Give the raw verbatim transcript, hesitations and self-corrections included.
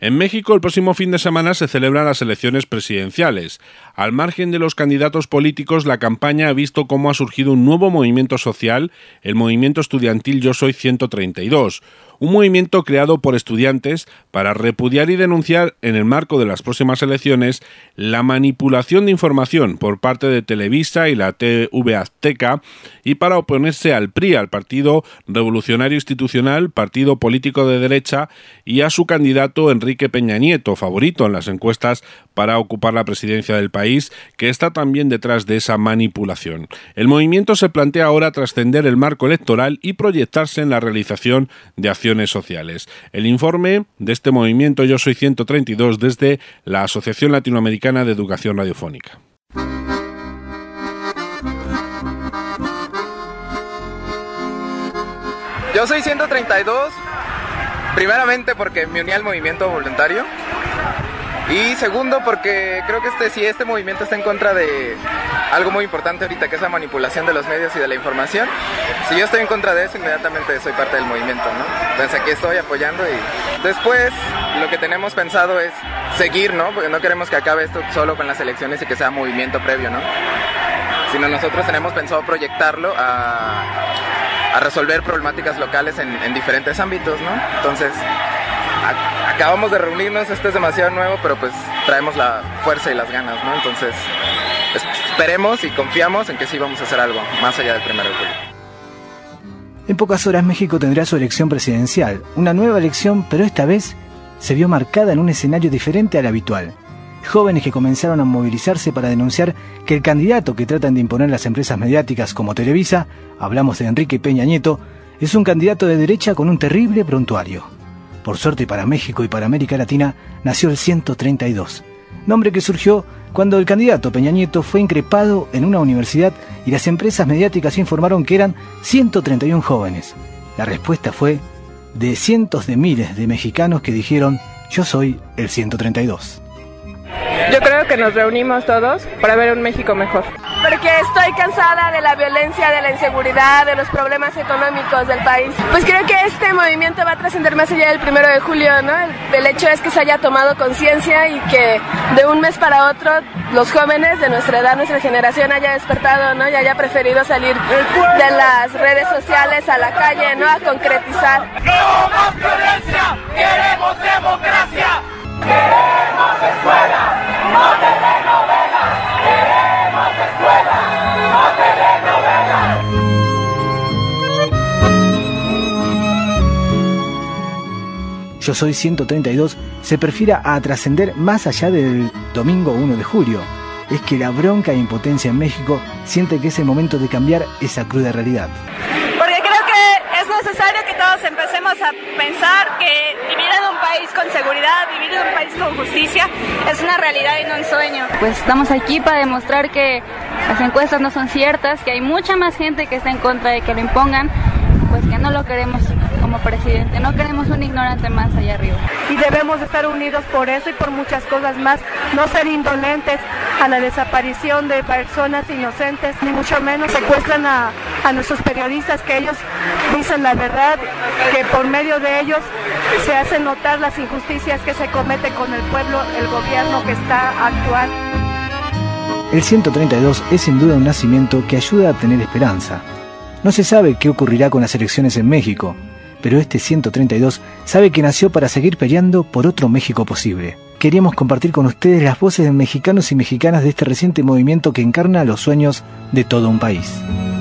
En México, el próximo fin de semana se celebran las elecciones presidenciales. Al margen de los candidatos políticos, la campaña ha visto cómo ha surgido un nuevo movimiento social, el movimiento estudiantil Yo Soy ciento treinta y dos. Un movimiento creado por estudiantes para repudiar y denunciar, en el marco de las próximas elecciones, la manipulación de información por parte de Televisa y la T V Azteca, y para oponerse al P R I, al Partido Revolucionario Institucional, partido político de derecha, y a su candidato Enrique Peña Nieto, favorito en las encuestas para ocupar la presidencia del país, que está también detrás de esa manipulación. El movimiento se plantea ahora trascender el marco electoral y proyectarse en la realización de acciones sociales. El informe de este movimiento Yo Soy ciento treinta y dos desde la Asociación Latinoamericana de Educación Radiofónica. Yo soy ciento treinta y dos, primeramente porque me uní al movimiento voluntario, y segundo porque creo que este, si este movimiento está en contra de algo muy importante ahorita, que es la manipulación de los medios y de la información. Si yo estoy en contra de eso, inmediatamente soy parte del movimiento, ¿no? Entonces aquí estoy apoyando, y después lo que tenemos pensado es seguir, ¿no? Porque no queremos que acabe esto solo con las elecciones y que sea movimiento previo, ¿no? Sino nosotros tenemos pensado proyectarlo a, a resolver problemáticas locales en, en diferentes ámbitos, ¿no? Entonces, a, acabamos de reunirnos, esto es demasiado nuevo, pero pues traemos la fuerza y las ganas, ¿no? Entonces, esperemos y confiamos en que sí vamos a hacer algo más allá del primero de julio. En pocas horas México tendrá su elección presidencial, una nueva elección, pero esta vez se vio marcada en un escenario diferente al habitual. Jóvenes que comenzaron a movilizarse para denunciar que el candidato que tratan de imponer las empresas mediáticas como Televisa, hablamos de Enrique Peña Nieto, es un candidato de derecha con un terrible prontuario. Por suerte para México y para América Latina, nació el ciento treinta y dos, nombre que surgió cuando el candidato Peña Nieto fue increpado en una universidad y las empresas mediáticas informaron que eran ciento treinta y uno jóvenes. La respuesta fue de cientos de miles de mexicanos que dijeron: yo soy el ciento treinta y dos. Yo creo que nos reunimos todos para ver un México mejor. Porque estoy cansada de la violencia, de la inseguridad, de los problemas económicos del país. Pues creo que este movimiento va a trascender más allá del primero de julio, ¿no? El, el hecho es que se haya tomado conciencia y que de un mes para otro los jóvenes de nuestra edad, nuestra generación haya despertado, ¿no? Y haya preferido salir de las redes sociales a la calle, ¿no? A concretizar. ¡No más violencia! ¡Queremos democracia! ¡Queremos escuela! ¡No telenovelas! ¡Queremos escuela! ¡No telenovelas! Yo Soy ciento treinta y dos se perfila a trascender más allá del domingo uno de julio. Es que la bronca e impotencia en México siente que es el momento de cambiar esa cruda realidad. Porque creo que es necesario que todos empecemos a pensar que vivir en un país con seguridad, vivir en un país con justicia, es una realidad y no un sueño. Pues estamos aquí para demostrar que las encuestas no son ciertas, que hay mucha más gente que está en contra de que lo impongan, pues que no lo queremos como presidente, no queremos un ignorante más allá arriba. Y debemos estar unidos por eso y por muchas cosas más, no ser indolentes a la desaparición de personas inocentes, ni mucho menos secuestran a, a nuestros periodistas, que ellos dicen la verdad, que por medio de ellos se hacen notar las injusticias que se cometen con el pueblo, el gobierno que está actual. El ciento treinta y dos es sin duda un nacimiento que ayuda a tener esperanza. No se sabe qué ocurrirá con las elecciones en México, pero este ciento treinta y dos sabe que nació para seguir peleando por otro México posible. Queríamos compartir con ustedes las voces de mexicanos y mexicanas de este reciente movimiento que encarna los sueños de todo un país.